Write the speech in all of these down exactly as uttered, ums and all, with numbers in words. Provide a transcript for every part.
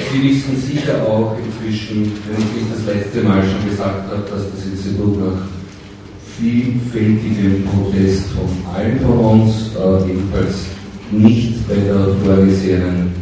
Sie wissen sicher auch inzwischen, wenn ich das letzte Mal schon gesagt habe, dass das Institut nach vielfältigem Protest von allen von uns, äh, jedenfalls nicht bei der vorgesehenen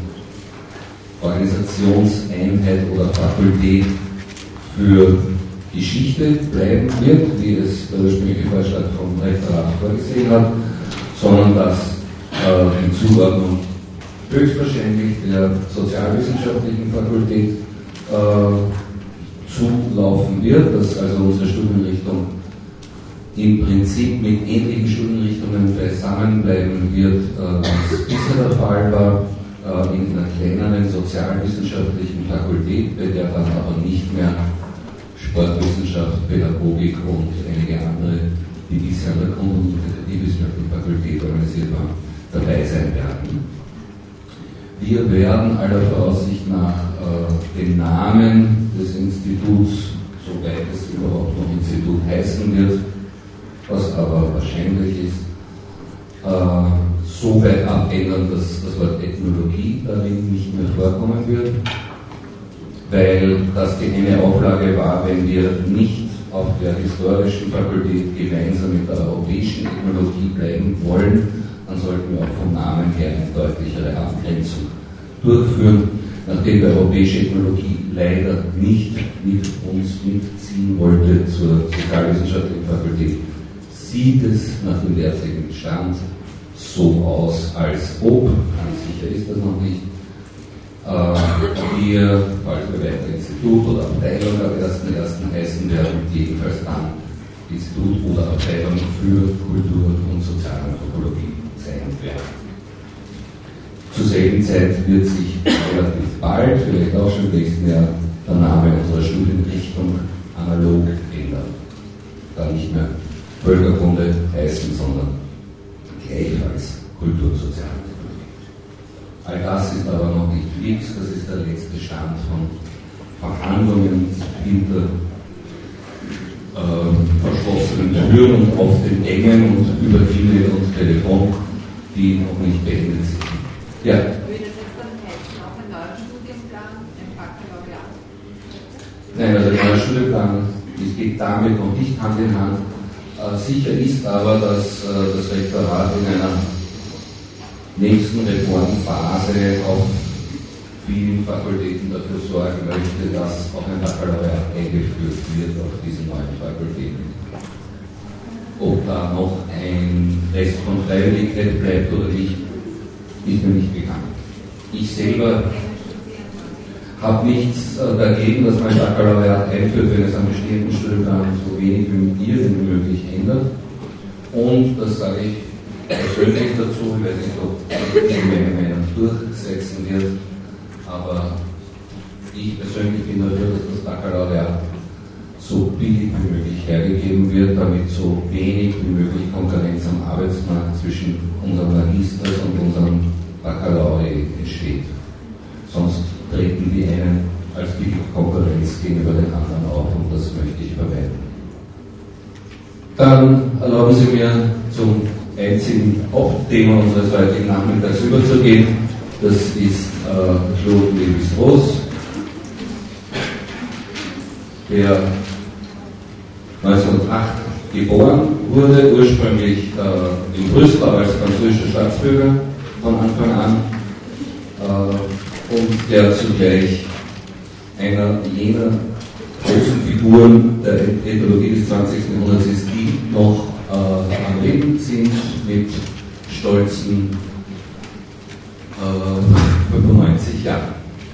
Organisationseinheit oder Fakultät für Geschichte bleiben wird, wie es der ursprüngliche Vorschlag vom Rektorat vorgesehen hat, sondern dass äh, die Zuordnung höchstwahrscheinlich der sozialwissenschaftlichen Fakultät äh, zulaufen wird, dass also unsere Studienrichtung im Prinzip mit ähnlichen Studienrichtungen zusammenbleiben wird, äh, was bisher der Fall war, äh, in einer kleineren sozialwissenschaftlichen Fakultät, bei der dann aber nicht mehr Sportwissenschaft, Pädagogik und einige andere, die bisher an der Grund- und Integrativwissenschaftlichen Fakultät organisiert waren, dabei sein werden. Wir werden aller Voraussicht nach äh, den Namen des Instituts, soweit es überhaupt noch Institut heißen wird, was aber wahrscheinlich ist, äh, so weit abändern, dass das Wort Ethnologie darin nicht mehr vorkommen wird, weil das die eine Auflage war, wenn wir nicht auf der historischen Fakultät gemeinsam mit der europäischen Ethnologie bleiben wollen, dann sollten wir auch vom Namen her eine deutlichere Abgrenzung durchführen, nachdem die europäische Ethnologie leider nicht mit uns mitziehen wollte zur sozialwissenschaftlichen Fakultät, sieht es nach dem derzeitigen Stand so aus, als ob, ganz sicher ist das noch nicht, äh, wir, falls wir weiter Institut oder Abteilung ab ersten ersten heißen werden, jedenfalls dann Institut oder Abteilung für Kultur und Sozialanthropologie sein werden. Zur selben Zeit wird sich relativ bald, vielleicht auch schon im nächsten Jahr, der Name unserer Studienrichtung analog ändern. Da nicht mehr Völkerkunde heißen, sondern gleichfalls Kultursozialantropologie. All das ist aber noch nicht fix, das ist der letzte Stand von Verhandlungen hinter äh, verschlossenen Türen und auf den Gängen und über E-Mail und Telefon, die noch nicht beendet sind. Ja. Würde das dann heißen, auch ein neuer Studienplan, ein Baccalaureat? Nein, also der neue Studienplan, es geht damit noch nicht Hand in Hand. Äh, sicher ist aber, dass äh, das Rektorat in einer nächsten Reformphase auf vielen Fakultäten dafür sorgen möchte, dass auch ein Baccalaureat eingeführt wird auf diese neuen Fakultäten. Ob da noch ein Rest von Freiwilligkeit bleibt oder nicht, ist mir nicht bekannt. Ich selber habe nichts äh, dagegen, dass man ein Baccalaureat einführt, wenn es am bestehenden Studienplan so wenig wie möglich ändert. Und das sage ich persönlich dazu, ich weiß nicht, ob ich meine Meinung durchsetzen wird, aber ich persönlich bin dafür, dass das Baccalaureat so billig wie möglich hergegeben wird, damit so wenig wie möglich Konkurrenz am Arbeitsmarkt zwischen unserem Magisters und unserem Baccalaureat entsteht. Sonst treten die einen als Konkurrenz gegenüber den anderen auf und das möchte ich vermeiden. Dann erlauben Sie mir zum einzigen Hauptthema unseres heutigen Nachmittags überzugehen. Das ist äh, Claude Lévi-Strauss, der neunzehnhundertacht geboren wurde, ursprünglich äh, in Brüssel als französischer Staatsbürger von Anfang an äh, und der zugleich einer jener großen Figuren der Ethnologie des zwanzigsten Jahrhunderts ist, die noch äh, am Leben sind mit stolzen äh, fünfundneunzig Jahren.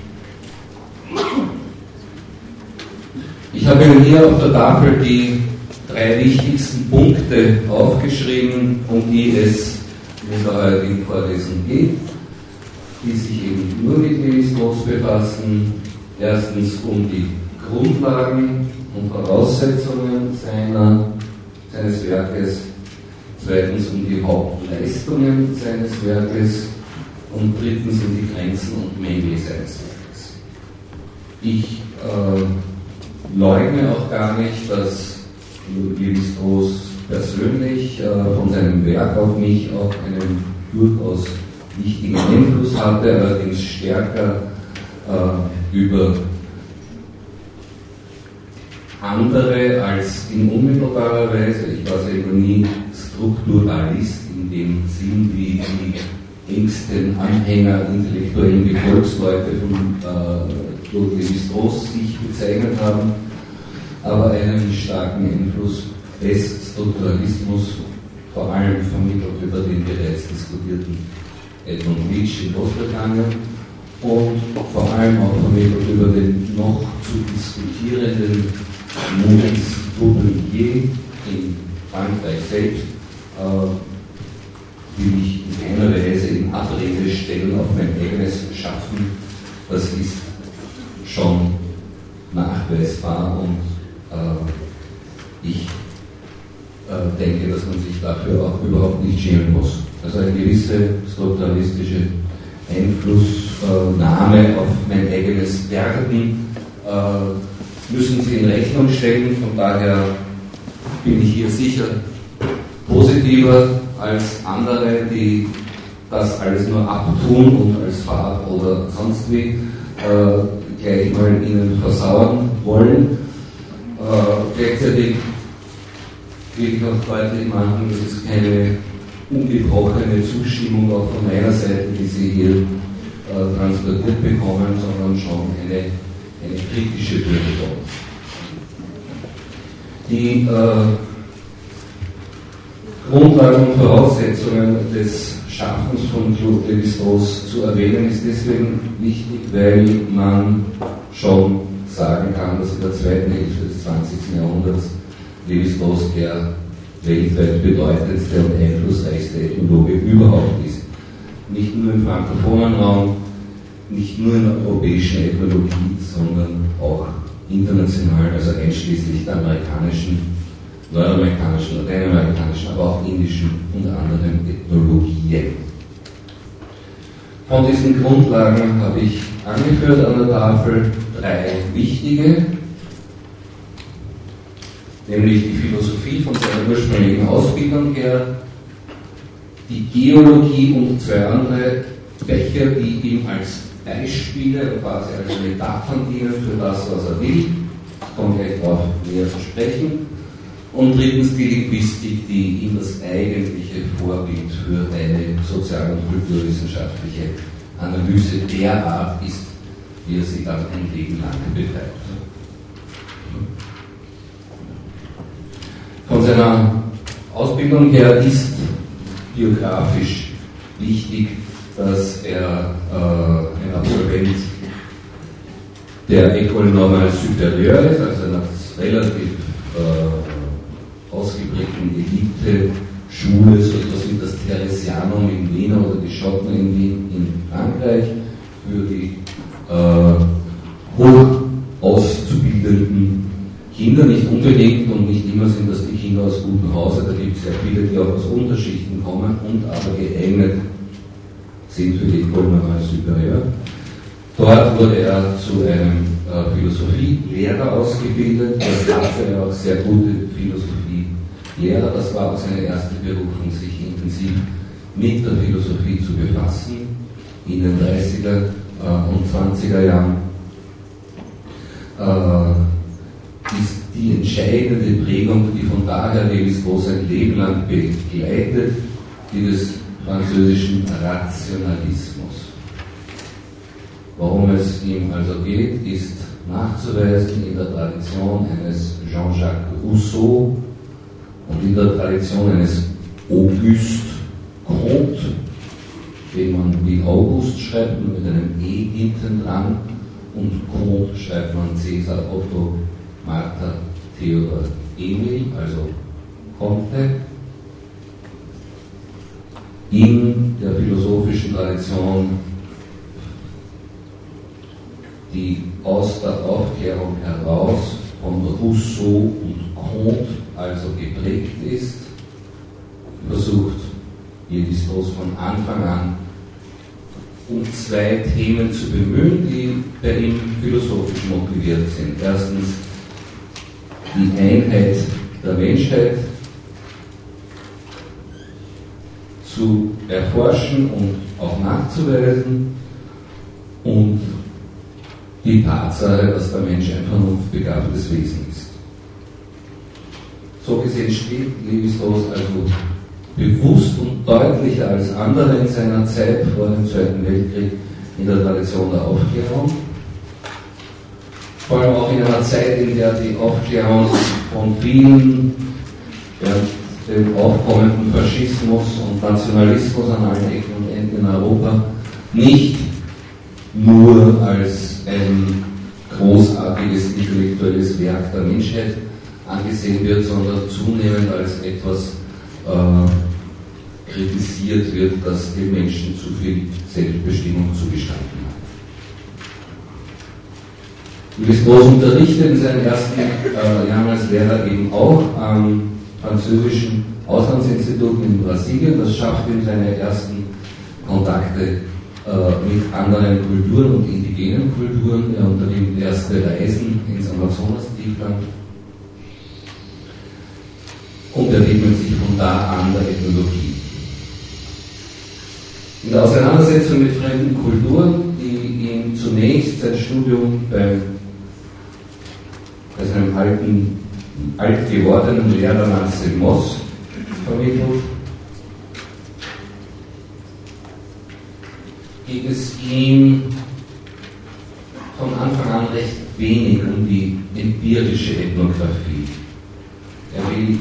Ich habe Ihnen hier auf der Tafel die drei wichtigsten Punkte aufgeschrieben, um die es in der heutigen Vorlesung geht, die sich eben nur mit Lévi-Strauss befassen. Erstens um die Grundlagen und Voraussetzungen seiner, seines Werkes, zweitens um die Hauptleistungen seines Werkes und drittens um die Grenzen und Mängel seines Werkes. Ich äh, leugne auch gar nicht, dass Lévi-Strauss persönlich äh, von seinem Werk auf mich auch einen durchaus wichtigen Einfluss hatte, allerdings stärker äh, über andere als in unmittelbarer Weise. Ich war selber nie Strukturalist in dem Sinn, wie die engsten Anhänger, intellektuellen Gefolgsleute von äh, Claude Lévi-Strauss sich bezeichnet haben, aber einen starken Einfluss des Strukturalismus, vor allem vermittelt über den bereits diskutierten Edmund Leach in Großbritannien und vor allem auch vermittelt über den noch zu diskutierenden Maurice Dublier in Frankreich selbst, äh, will ich in keiner Weise in Abrede stellen auf mein eigenes Schaffen. Das ist schon nachweisbar und äh, ich äh, denke, dass man sich dafür auch überhaupt nicht schämen muss. Also eine gewisse strukturalistische Einflussnahme auf mein eigenes Werden äh, müssen Sie in Rechnung stellen. Von daher bin ich hier sicher positiver als andere, die das alles nur abtun und als Fahrt oder sonst wie äh, gleich mal Ihnen versauern wollen. Äh, gleichzeitig will ich auch deutlich machen, das ist keine ungebrochene Zustimmung auch von meiner Seite, die Sie hier äh, transportiert bekommen, sondern schon eine, eine kritische Bürgerung. Die äh, Grundlagen und Voraussetzungen des Schaffens von Claude Lévi-Strauss zu erwähnen ist deswegen wichtig, weil man schon sagen kann, dass in der zweiten Hälfte des zwanzigsten Jahrhunderts Lévi-Strauss der weltweit bedeutendste und einflussreichste Ethnologe überhaupt ist. Nicht nur im frankophonen Raum, nicht nur in der europäischen Ethnologie, sondern auch international, also einschließlich der amerikanischen, nordamerikanischen, lateinamerikanischen, aber auch indischen und anderen Ethnologien. Von diesen Grundlagen habe ich angeführt an der Tafel drei wichtige, nämlich die Philosophie von seiner ursprünglichen Ausbildung her, die Geologie und zwei andere Fächer, die ihm als Beispiele, quasi als Metaphern dienen für das, was er will. Ich komme gleich darauf näher zu sprechen. Und drittens die Linguistik, die ihm das eigentliche Vorbild für eine sozial- und kulturwissenschaftliche Analyse der Art ist, wie er sie dann ein Leben lang betreibt. Von seiner Ausbildung her ist biografisch wichtig, dass er äh, ein Absolvent der École Normale Supérieure ist, also einer relativ äh, ausgeprägten Elite-Schule, so etwas wie das Theresianum in Wien oder die Schotten in Wien in Frankreich, für die äh, hoch auszubildenden Kinder, nicht unbedingt und nicht immer sind das die Kinder aus gutem Hause, da gibt es sehr viele, die auch aus Unterschichten kommen und aber geeignet sind für die École Normale Supérieure. Dort wurde er zu einem äh, Philosophielehrer ausgebildet, das hatte er auch sehr gute Philosophielehrer, das war auch seine erste Berufung, sich intensiv mit der Philosophie zu befassen, in den dreißiger äh, und zwanziger Jahren. Äh, ist die entscheidende Prägung, die von daher Lévi-Strauss ein Leben lang begleitet, die des französischen Rationalismus. Worum es ihm also geht, ist nachzuweisen in der Tradition eines Jean-Jacques Rousseau und in der Tradition eines Auguste Comte, den man wie August schreibt, mit einem E hinten dran, und Comte schreibt man Cäsar Otto Martha Theodor Emil, also Comte, in der philosophischen Tradition, die aus der Aufklärung heraus von Rousseau und Comte also geprägt ist, versucht Lévi-Strauss von Anfang an um zwei Themen zu bemühen, die bei ihm philosophisch motiviert sind. Erstens die Einheit der Menschheit zu erforschen und auch nachzuweisen und die Tatsache, dass der Mensch ein vernunftbegabtes Wesen ist. So gesehen steht Lévi-Strauss also bewusst und deutlicher als andere in seiner Zeit vor dem Zweiten Weltkrieg in der Tradition der Aufklärung. Vor allem auch in einer Zeit, in der die Aufklärung von vielen, ja, dem aufkommenden Faschismus und Nationalismus an allen Ecken und Enden in Europa nicht nur als ein großartiges intellektuelles Werk der Menschheit angesehen wird, sondern zunehmend als etwas äh, kritisiert wird, das den Menschen zu viel Selbstbestimmung zugestanden hat. Lévi-Strauss unterrichtet in seinen ersten äh, Jahren als Lehrer eben auch am französischen Auslandsinstitut in Brasilien. Das schafft ihm seine ersten Kontakte äh, mit anderen Kulturen und indigenen Kulturen. Er unternimmt erste Reisen ins Amazonas-Tiefland und er widmet sich von da an der Ethnologie. In der Auseinandersetzung mit fremden Kulturen, die ihm zunächst sein Studium beim, bei seinem alten, alt gewordenen Lehrer Marcel Mauss vermittelt, ging es ihm von Anfang an recht wenig um die empirische Ethnographie. Er will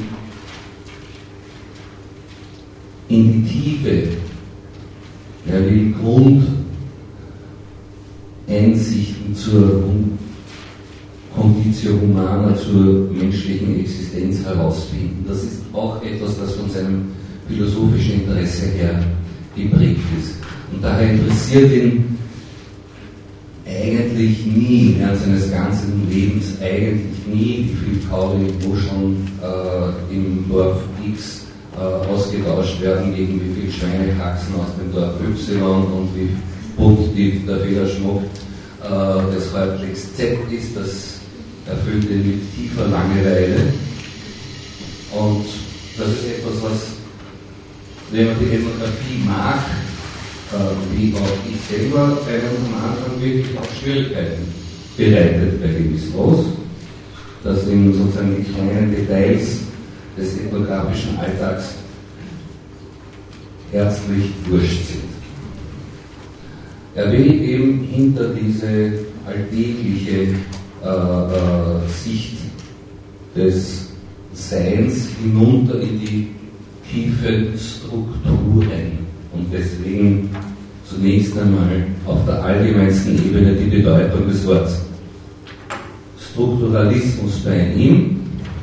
in die Tiefe, er will Grundeinsichten zur Conditio Humana, zur menschlichen Existenz herausfinden. Das ist auch etwas, das von seinem philosophischen Interesse her geprägt ist. Und daher interessiert ihn eigentlich nie, während seines ganzen Lebens, eigentlich nie, wie viel Kauli wo schon äh, im Dorf X äh, ausgetauscht werden, gegen wie viel Schweinehaxen aus dem Dorf Y und wie bunt der Federschmuck äh, des Häuptlings Z ist. Das erfüllt ihn mit tiefer Langeweile. Und das ist etwas, was, wenn man die Ethnographie mag, äh, wie auch ich selber, einem am Anfang wirklich auch Schwierigkeiten bereitet bei Lévi-Strauss, dass ihm sozusagen die kleinen Details des ethnografischen Alltags herzlich wurscht sind. Er will eben hinter diese alltägliche äh, äh, Sicht des Seins hinunter in die tiefe Strukturen und deswegen zunächst einmal auf der allgemeinsten Ebene die Bedeutung des Wortes Strukturalismus bei ihm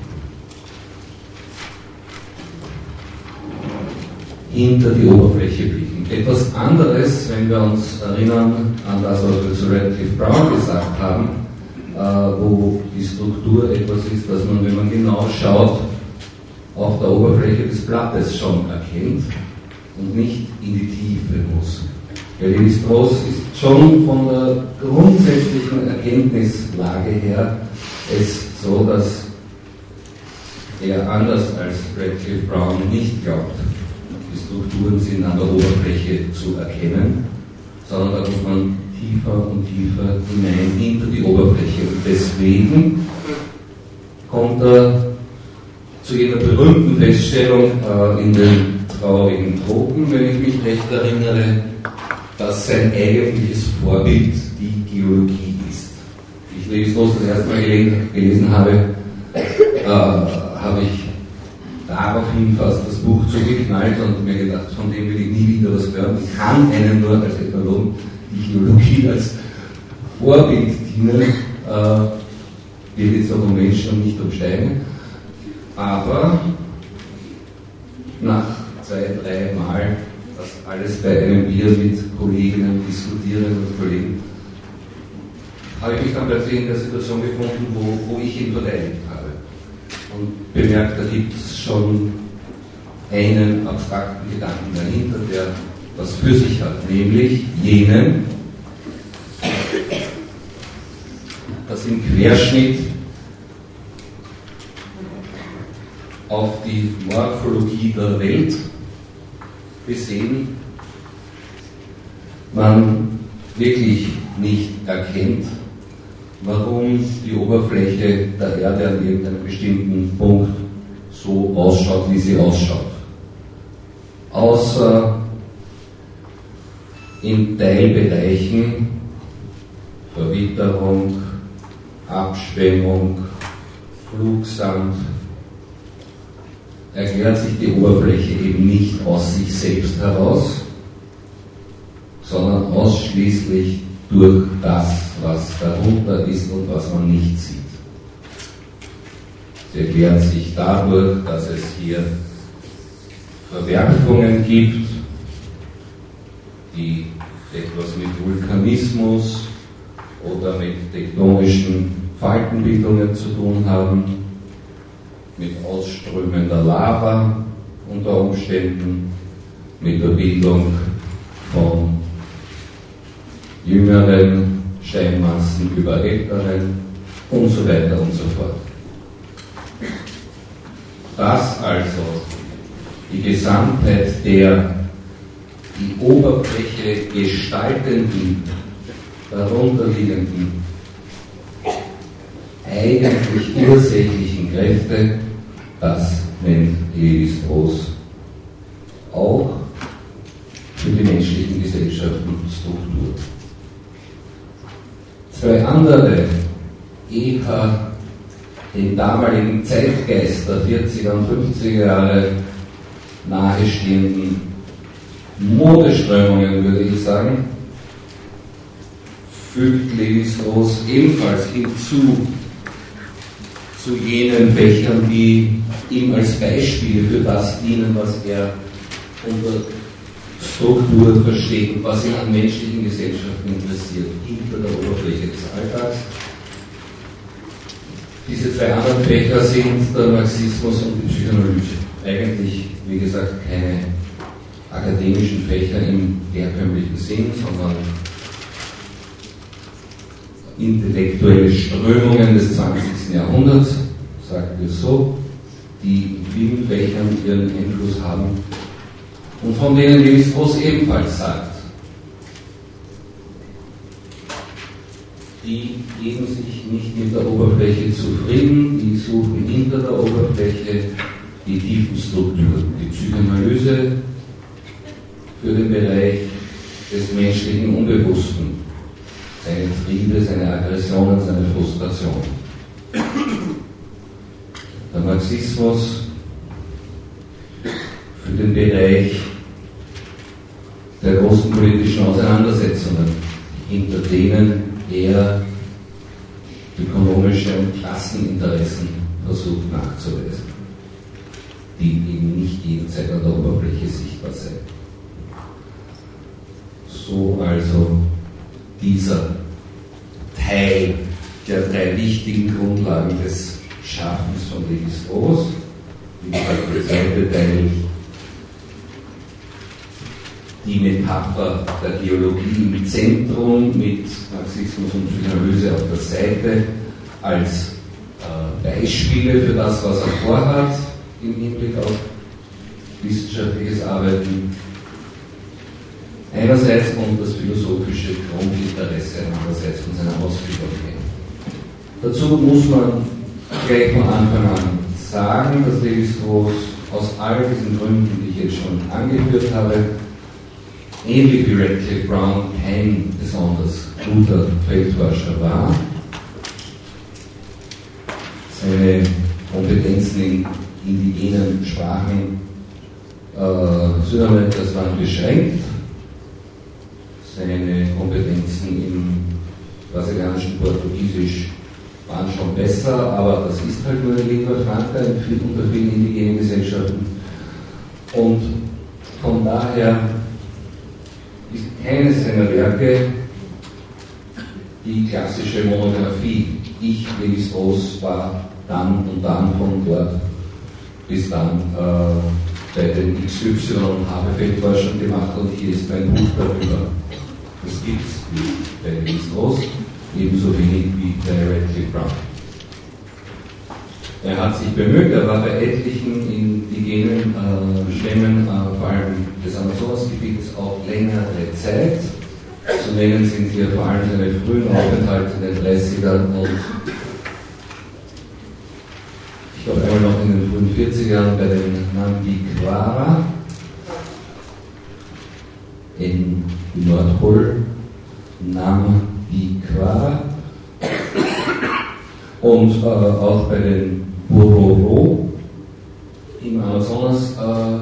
hinter die Oberfläche blicken. Etwas anderes, wenn wir uns erinnern an das, was wir zu Radcliffe Brown gesagt haben, äh, wo die Struktur etwas ist, das man, wenn man genau schaut, auf der Oberfläche des Blattes schon erkennt und nicht in die Tiefe muss. Bei Lévi-Strauss ist schon von der grundsätzlichen Erkenntnislage her es so, dass er anders als Radcliffe Brown nicht glaubt, die Strukturen sind an der Oberfläche zu erkennen, sondern da muss man tiefer und tiefer hinein hinter die Oberfläche. Und deswegen kommt er zu jener berühmten Feststellung äh, in den traurigen Tropen, wenn ich mich recht erinnere, dass sein eigentliches Vorbild die Geologie ist. Ich Lévi-Strauss das erste Mal gelesen, gelesen habe, äh, habe ich daraufhin fast das Buch zugeknallt und mir gedacht, von dem will ich nie wieder was hören. Ich kann einem nur als Ethnologen die Geologie als Vorbild dienen, äh, geht jetzt um Menschen und nicht um Steine. Aber nach zwei, drei Mal das alles bei einem Bier mit Kolleginnen diskutieren und Kollegen, habe ich mich dann plötzlich in der Situation gefunden, wo, wo ich ihn verteidigt habe. Und bemerkt, da gibt es schon einen abstrakten Gedanken dahinter, der was für sich hat, nämlich jenen, dass im Querschnitt auf die Morphologie der Welt gesehen man wirklich nicht erkennt, warum die Oberfläche der Erde an irgendeinem bestimmten Punkt so ausschaut, wie sie ausschaut. Außer in Teilbereichen, Verwitterung, Abschwemmung, Flugsand, erklärt sich die Oberfläche eben nicht aus sich selbst heraus, sondern ausschließlich durch das, was darunter ist und was man nicht sieht. Sie erklärt sich dadurch, dass es hier Verwerfungen gibt, die etwas mit Vulkanismus oder mit tektonischen Faltenbildungen zu tun haben, mit ausströmender Lava unter Umständen, mit der Bildung von jüngeren Steinmassen über älteren und so weiter und so fort. Das also die Gesamtheit der die Oberfläche gestaltenden, darunterliegenden, eigentlich ursächlichen Kräfte, das nennt Lévi-Strauss auch für die menschlichen Gesellschaften Struktur. Zwei andere, eher den damaligen Zeitgeist der vierziger und fünfziger Jahre nahestehenden Modeströmungen, würde ich sagen, fügt Lévi-Strauss ebenfalls hinzu zu jenen Fächern, die ihm als Beispiele für das dienen, was er unter Struktur versteht und was ihn an menschlichen Gesellschaften interessiert, hinter der Oberfläche des Alltags. Diese zwei anderen Fächer sind der Marxismus und die Psychoanalyse. Eigentlich, wie gesagt, keine akademischen Fächer im herkömmlichen Sinn, sondern intellektuelle Strömungen des zwanzigsten Jahrhunderts, sagen wir so, die in vielen Fächern ihren Einfluss haben und von denen Lévi-Strauss ebenfalls sagt, die geben sich nicht mit der Oberfläche zufrieden, die suchen hinter der Oberfläche die tiefen Strukturen. Die Psychoanalyse für den Bereich des menschlichen Unbewussten, seine Triebe, seine Aggressionen, seine Frustration. Der Marxismus für den Bereich der großen politischen Auseinandersetzungen, hinter denen er ökonomische und Klasseninteressen versucht nachzuweisen, die eben nicht jederzeit an der Oberfläche sichtbar sind. So also dieser Teil der drei wichtigen Grundlagen des Schaffens von Lévi-Strauss. Wie gesagt, der zweite Teil, die Metapher der Geologie im Zentrum mit Marxismus und Psychoanalyse auf der Seite als äh, Beispiele für das, was er vorhat im Hinblick auf wissenschaftliches Arbeiten. Einerseits und das philosophische Grundinteresse andererseits von seiner Ausbildung her. Dazu muss man gleich von Anfang an sagen, dass Lévi-Strauss aus all diesen Gründen, die ich jetzt schon angeführt habe, ähnlich wie Radcliffe Brown kein besonders guter Feldforscher war. Seine Kompetenzen in indigenen Sprachen äh, Südamerikas waren beschränkt. Seine Kompetenzen im brasilianischen Portugiesisch waren schon besser, aber das ist halt nur eine Lingua Franca unter vielen indigenen Gesellschaften. Und von daher ist keines seiner Werke die klassische Monographie. Ich, Lévi-Strauss, war dann und dann von dort bis dann äh, bei den X Y und habe Feldforschung gemacht und hier ist mein Buch darüber. Das gibt es nicht bei Lévi-Strauss, ebenso wenig wie bei Radcliffe Brown. Er hat sich bemüht, er war bei etlichen indigenen äh, Stämmen, äh, vor allem des Amazonasgebietes, auch längere Zeit. Zu nennen sind hier vor allem seine frühen Aufenthalte in den dreißiger dreißiger und ich glaube einmal noch in den frühen vierzigern bei den Nambiquara in Nordpol, Nambiquara, und äh, auch bei den Bororo im Amazonas äh,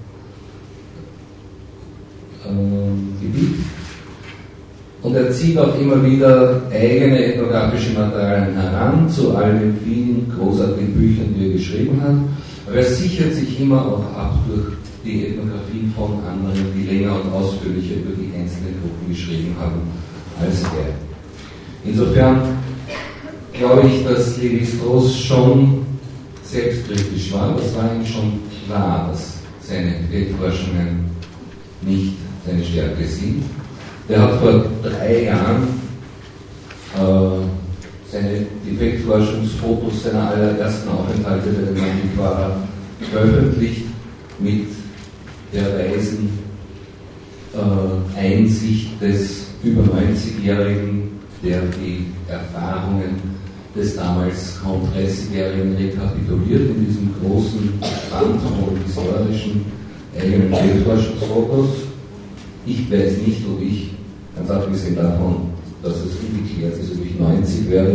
äh, Gebiet. Und er zieht auch immer wieder eigene ethnografische Materialien heran, zu all den vielen großartigen Büchern, die er geschrieben hat. Aber er sichert sich immer auch ab durch die Ethnografien von anderen, die länger und ausführlicher über die einzelnen Gruppen geschrieben haben als er. Insofern glaube ich, dass Lévi-Strauss schon selbstkritisch war. Das war ihm schon klar, dass seine Feldforschungen nicht seine Stärke sind. Der hat vor drei Jahren äh, seine Defektforschungsfotos seiner allerersten Aufenthalte bei den Nambiquara veröffentlicht mit der weisen äh, Einsicht des über neunzigjährigen, der die Erfahrungen des damals kaum dreißigjährigen rekapituliert in diesem großen Band von historischen eigenen Feldforschungsfotos. Ich weiß nicht, ob ich, ganz abgesehen davon, dass es ungeklärt ist, ob ich neunzig werde,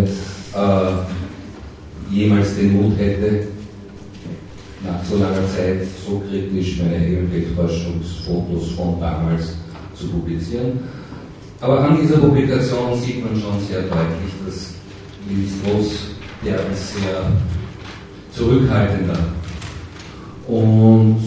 äh, jemals den Mut hätte, nach so langer Zeit so kritisch meine eigenen Feldforschungsfotos von damals zu publizieren. Aber an dieser Publikation sieht man schon sehr deutlich, dass Lévi-Strauss, der ein sehr zurückhaltender und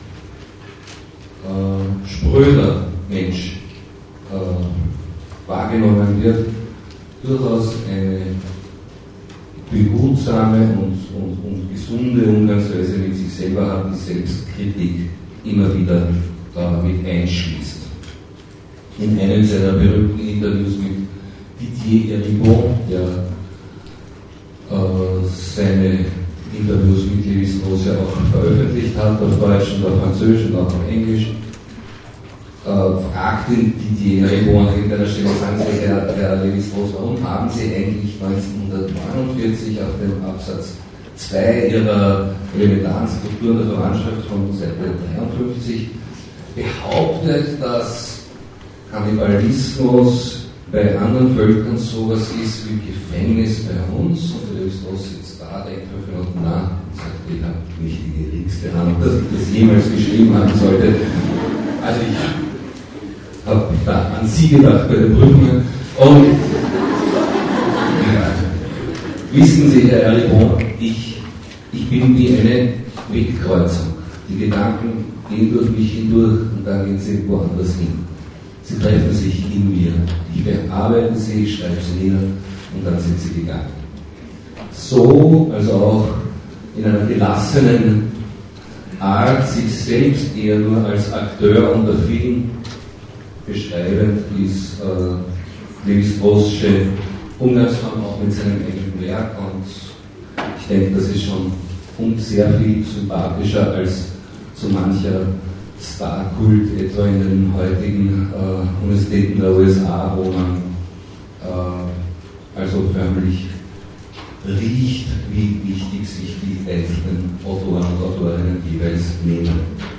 äh, spröder Mensch äh, wahrgenommen wird, durchaus eine behutsame und, und, und gesunde Umgangsweise mit sich selber hat, die Selbstkritik immer wieder äh, mit einschließt. In einem seiner berühmten Interviews mit Didier Eribon, der äh, seine Interviews mit Lévi-Strauss ja auch veröffentlicht hat, auf Deutsch und auf Französisch und auch auf Englisch, äh, fragt ihn Didier Eribon an irgendeiner Stelle, sagen Sie, Herr, Herr Lévi-Strauss, warum haben Sie eigentlich neunzehnhundertneunundvierzig auf dem Absatz zwei Ihrer elementaren Strukturen der Verwandtschaft von Seite dreiundfünfzig behauptet, dass Kannibalismus bei anderen Völkern sowas ist wie Gefängnis bei uns? Und Lévi-Strauss sitzt da, denkt fünf Minuten nach und sagt, ich habe nicht die geringste Ahnung, dass ich das jemals geschrieben haben sollte. Also ich habe da an Sie gedacht bei den Prüfungen. Und ja, wissen Sie, Herr Eribon, ich, ich bin wie eine Wegkreuzung. Die Gedanken gehen durch mich hindurch und dann gehen sie woanders hin. Sie treffen sich in mir. Ich bearbeite sie, ich schreibe sie nieder und dann sind sie gegangen. So, also auch in einer gelassenen Art, sich selbst eher nur als Akteur unter vielen beschreibend, ist äh, Lévi-Strauss'sche Umgangsform auch mit seinem eigenen Werk, und ich denke, das ist schon um sehr viel sympathischer als so mancher Star-Kult, etwa in den heutigen äh, Universitäten der U S A, wo man äh, also förmlich riecht, wie wichtig sich die einzelnen Autoren und Autorinnen jeweils nehmen.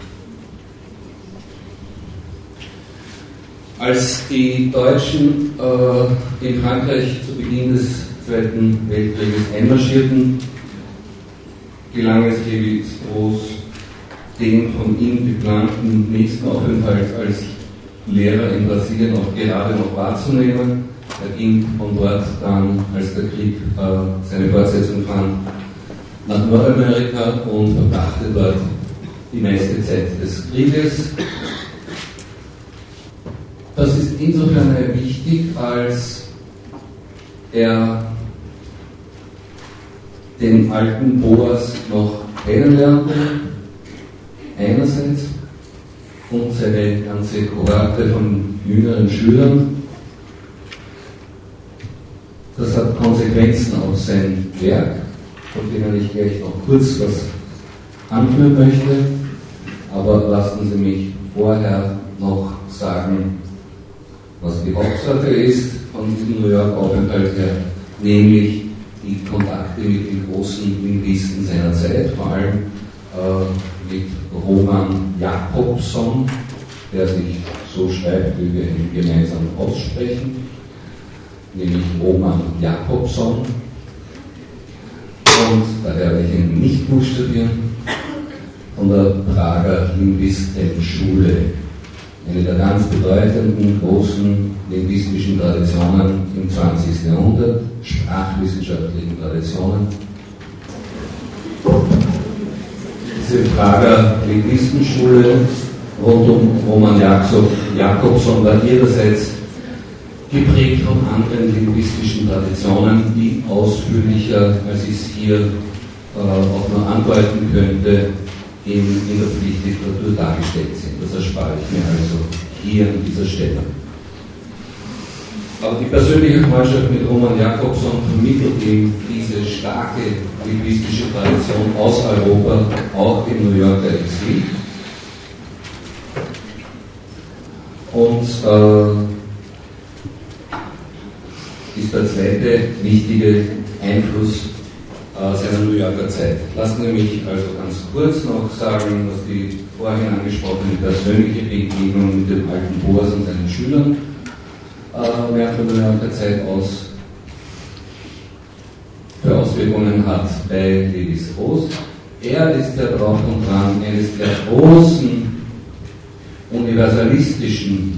Als die Deutschen äh, in Frankreich zu Beginn des Zweiten Weltkrieges einmarschierten, gelang es Lévi-Strauss, den von ihm geplanten nächsten Aufenthalt als Lehrer in Brasilien auch gerade noch wahrzunehmen. Er ging von dort dann, als der Krieg äh, seine Fortsetzung fand, nach Nordamerika und verbrachte dort die meiste Zeit des Krieges. Das ist insofern wichtig, als er den alten Boas noch kennenlernte, einerseits, und seine ganze Kohorte von jüngeren Schülern. Das hat Konsequenzen auf sein Werk, von denen ich gleich noch kurz was anführen möchte, aber lassen Sie mich vorher noch sagen, was die Hauptsache ist von diesem New York-Aufenthalt her, nämlich die Kontakte mit den großen Linguisten seiner Zeit, vor allem äh, mit Roman Jakobson, der sich so schreibt, wie wir ihn gemeinsam aussprechen, nämlich Roman Jakobson. Und da werde ich ihn nicht buchstabieren, von der Prager Linguistenschule, eine der ganz bedeutenden, großen linguistischen Traditionen im zwanzigsten Jahrhundert, sprachwissenschaftlichen Traditionen. Diese Prager Linguistenschule rund um Roman Jakobson war ihrerseits geprägt von anderen linguistischen Traditionen, die ausführlicher, als ich es hier äh, auch nur andeuten könnte, in, in der Pflichtliteratur dargestellt sind. Das erspare ich mir also hier an dieser Stelle. Aber die persönliche Freundschaft mit Roman Jakobson vermittelt ihm diese starke linguistische Tradition aus Europa, auch im New Yorker Exil. Und äh, ist der zweite wichtige Einfluss äh, seiner New Yorker Zeit. Lassen Sie mich also ganz kurz noch sagen, was die vorhin angesprochene persönliche Begegnung mit dem alten Boas und seinen Schülern äh, während der New Yorker Zeit aus, für Auswirkungen hat bei Lévi-Strauss. Er ist ja drauf und dran, eines der großen universalistischen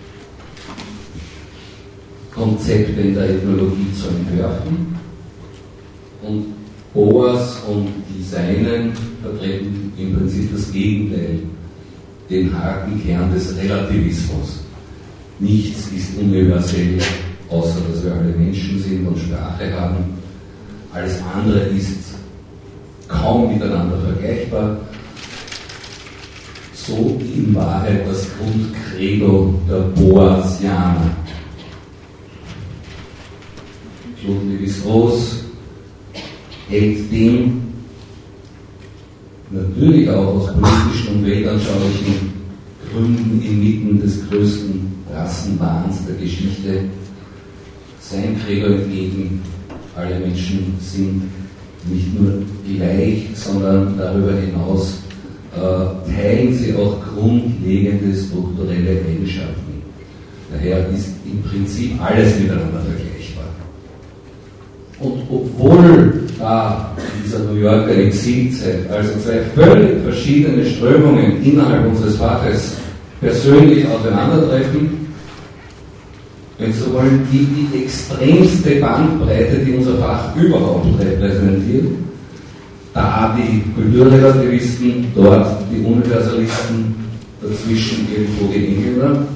Konzepte in der Ethnologie zu entwerfen, und Boas und die Seinen vertreten im Prinzip das Gegenteil, den harten Kern des Relativismus. Nichts ist universell, außer dass wir alle Menschen sind und Sprache haben. Alles andere ist kaum miteinander vergleichbar. So in Wahrheit das Grundcredo der Boasianer. Claude Lévi-Strauss hält dem natürlich auch aus politischen und weltanschaulichen Gründen inmitten des größten Rassenwahns der Geschichte sein Credo entgegen. Alle Menschen sind nicht nur gleich, sondern darüber hinaus äh, teilen sie auch grundlegende strukturelle Eigenschaften. Daher ist im Prinzip alles miteinander vergleichbar. Und obwohl da in dieser New Yorker Exilzeit also zwei völlig verschiedene Strömungen innerhalb unseres Faches persönlich aufeinandertreffen, wenn Sie so wollen, die, die extremste Bandbreite, die unser Fach überhaupt repräsentiert, da die Kulturrelativisten, dort die Universalisten, dazwischen irgendwo die Engländer.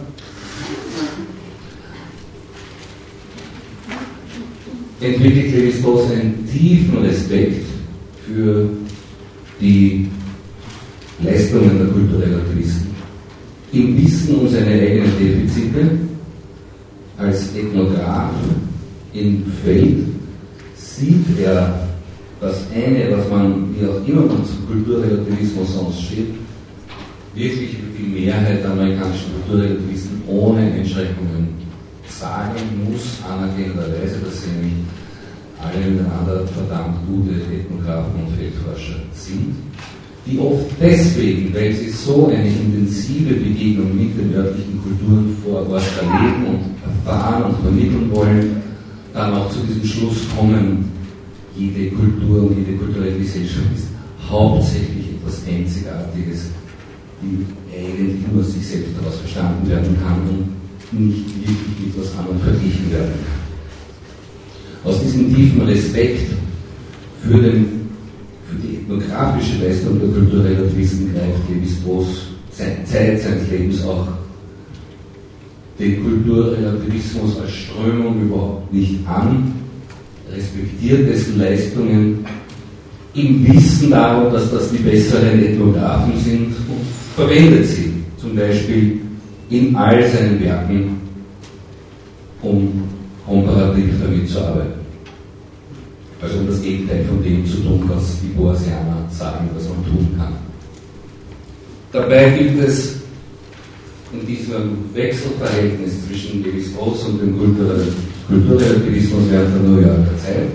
Entwickelt Lévi-Strauss einen tiefen Respekt für die Leistungen der Kulturrelativisten. Im Wissen um seine eigenen Defizite als Ethnograph im Feld sieht er das eine, was man, wie auch immer man zum Kulturrelativismus sonst steht, wirklich die Mehrheit der amerikanischen Kulturrelativisten ohne Einschränkungen sagen muss, anerkennenderweise, dass sie nämlich alle miteinander verdammt gute Ethnographen und Feldforscher sind, die oft deswegen, weil sie so eine intensive Begegnung mit den örtlichen Kulturen vor Ort erleben und erfahren und vermitteln wollen, dann auch zu diesem Schluss kommen, jede Kultur und jede kulturelle Gesellschaft ist hauptsächlich etwas Einzigartiges, die eigentlich nur sich selbst daraus verstanden werden kann und nicht wirklich mit etwas anderem verglichen werden kann. Aus diesem tiefen Respekt für, den, für die ethnografische Leistung der Kulturrelativisten greift Lévi-Strauss Zeit seines Lebens auch den Kulturrelativismus als Strömung überhaupt nicht an, respektiert dessen Leistungen im Wissen darum, dass das die besseren Ethnographen sind, und verwendet sie zum Beispiel in all seinen Werken, um komparativ damit zu arbeiten. Also um das Gegenteil von dem zu tun, was die Boasianer sagen, was man tun kann. Dabei gibt es in diesem Wechselverhältnis zwischen Lévi-Strauss und dem Kulturrelativismus während der New Yorker Zeit,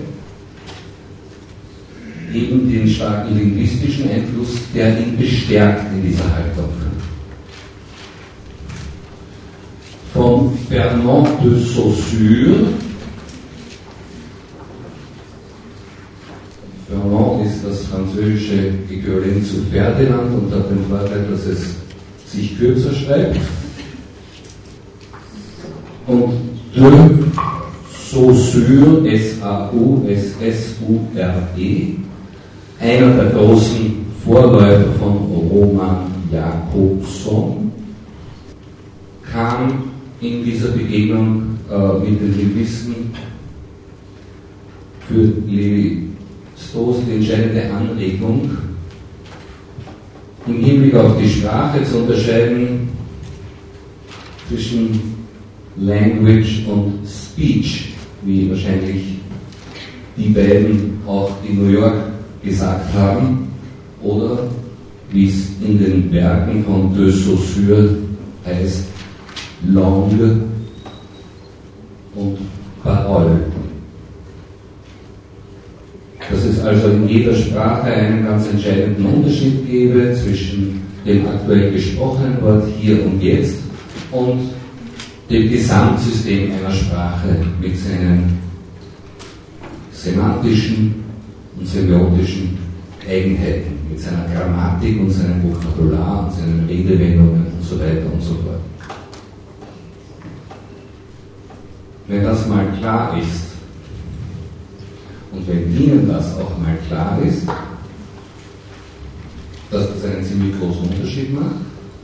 eben den starken linguistischen Einfluss, der ihn bestärkt in dieser Haltung. Von Fernand de Saussure. Fernand ist das französische Äquivalent zu Ferdinand und hat den Vorteil, dass es sich kürzer schreibt. Und de Saussure, S A U S S U R E, einer der großen Vorläufer von Roman Jakobson, kam in dieser Begegnung äh, mit den Linguisten für Lévi-Strauss die entscheidende Anregung, im Hinblick auf die Sprache zu unterscheiden zwischen Language und Speech, wie wahrscheinlich die beiden auch in New York gesagt haben, oder wie es in den Werken von de Saussure heißt, Langue und Parole. Dass es also in jeder Sprache einen ganz entscheidenden Unterschied gäbe zwischen dem aktuell gesprochenen Wort hier und jetzt und dem Gesamtsystem einer Sprache mit seinen semantischen und semiotischen Eigenheiten, mit seiner Grammatik und seinem Vokabular und seinen Redewendungen und so weiter und so fort. Wenn das mal klar ist und wenn Ihnen das auch mal klar ist, dass das einen ziemlich großen Unterschied macht,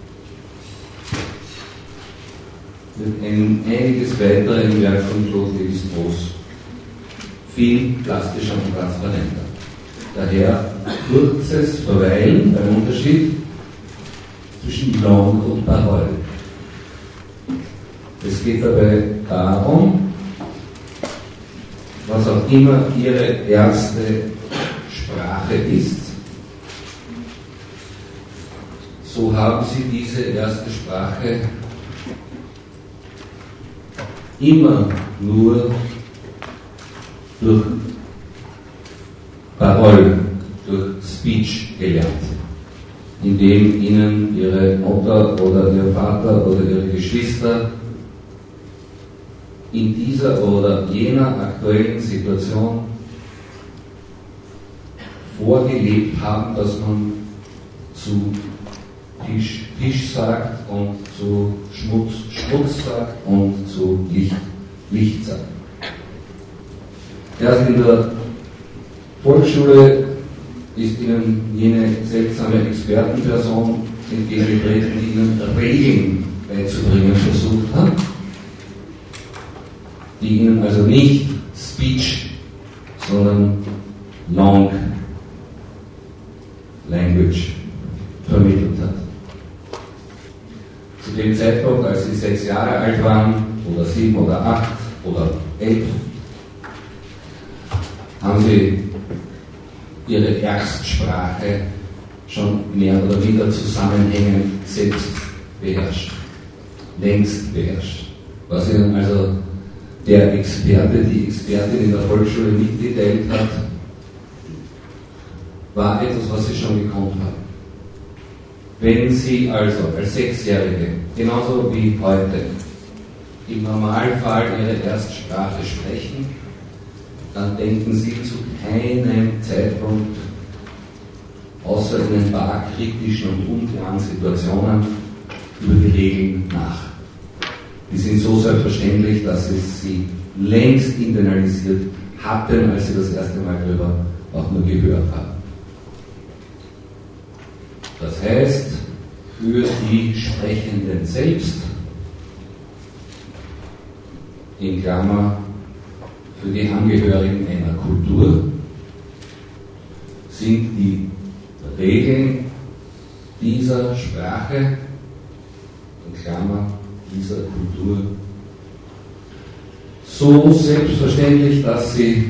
wird ein, einiges weiter im Werk von Claude Lévi-Strauss viel plastischer und transparenter. Daher kurzes Verweilen beim Unterschied zwischen Langue und Parole. Es geht dabei darum, was auch immer Ihre erste Sprache ist, so haben Sie diese erste Sprache immer nur durch Parole, durch Speech gelernt, indem Ihnen Ihre Mutter oder Ihr Vater oder Ihre Geschwister in dieser oder jener aktuellen Situation vorgelebt haben, dass man zu Tisch Tisch sagt und zu Schmutz Schmutz sagt und zu Licht Licht sagt. Erst in der Volksschule ist Ihnen jene seltsame Expertenperson entgegengetreten, die Ihnen Regeln beizubringen versucht hat, die Ihnen also nicht Speech, sondern Long Language vermittelt hat. Zu dem Zeitpunkt, als Sie sechs Jahre alt waren, oder sieben oder acht oder elf, haben Sie Ihre Erstsprache schon mehr oder minder zusammenhängend selbst beherrscht, längst beherrscht. Was Ihnen also der Experte, die Expertin in der Volksschule mitgeteilt hat, war etwas, was Sie schon gekonnt haben. Wenn Sie also als Sechsjährige, genauso wie heute, im Normalfall Ihre Erstsprache sprechen, dann denken Sie zu keinem Zeitpunkt, außer in ein paar kritischen und unklaren Situationen, über die Regeln nach. Die sind so selbstverständlich, dass Sie sie längst internalisiert hatten, als Sie das erste Mal darüber auch nur gehört haben. Das heißt, für die Sprechenden selbst, in Klammer, für die Angehörigen einer Kultur, sind die Regeln dieser Sprache, in Klammer, dieser Kultur, so selbstverständlich, dass sie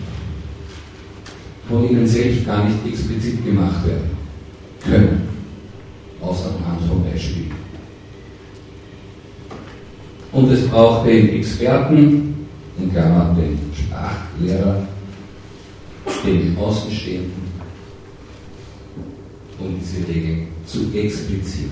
von ihnen selbst gar nicht explizit gemacht werden können, außer anhand von Beispielen. Und es braucht den Experten, in Klammern den Sprachlehrer, den Außenstehenden, um diese Regeln zu explizieren.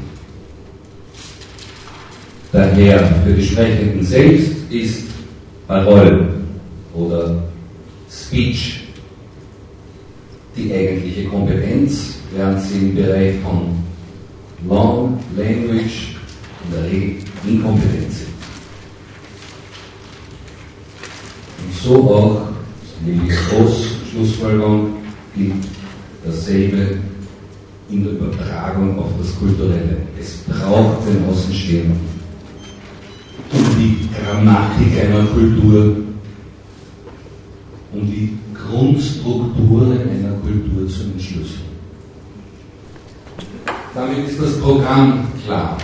Daher für die Sprechenden selbst ist Parole oder Speech die eigentliche Kompetenz, während sie im Bereich von Long Language in der Regel inkompetent sind. Und so auch, nämlich Groß Schlussfolgerung, gilt dasselbe in der Übertragung auf das Kulturelle. Es braucht den Außenstehenden, um die Grammatik einer Kultur, um die Grundstrukturen einer Kultur zu entschlüsseln. Damit ist das Programm klar.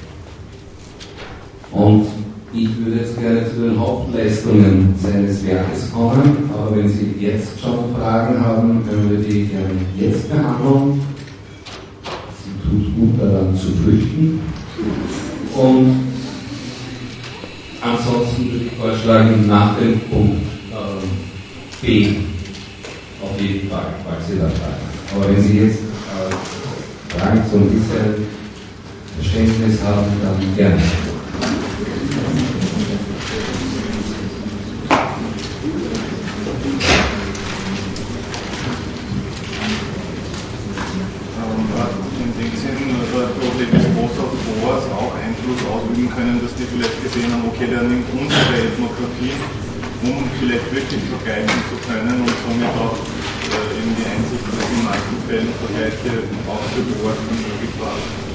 Und ich würde jetzt gerne zu den Hauptleistungen seines Werkes kommen, aber wenn Sie jetzt schon Fragen haben, können wir die gerne jetzt behandeln. Sie tut gut daran zu flüchten. Und ansonsten würde ich vorschlagen, nach dem Punkt äh, B auf jeden Fall, falls Sie da fragen. Aber wenn Sie jetzt äh, Fragen zum bisherigen Verständnis haben, dann gerne. Können, dass die vielleicht gesehen haben, okay, der nimmt unsere Ethnographie, um vielleicht wirklich vergleichen zu können und somit auch äh, eben die Einsicht, dass in manchen Fällen Vergleiche auch für Beobachter möglich waren.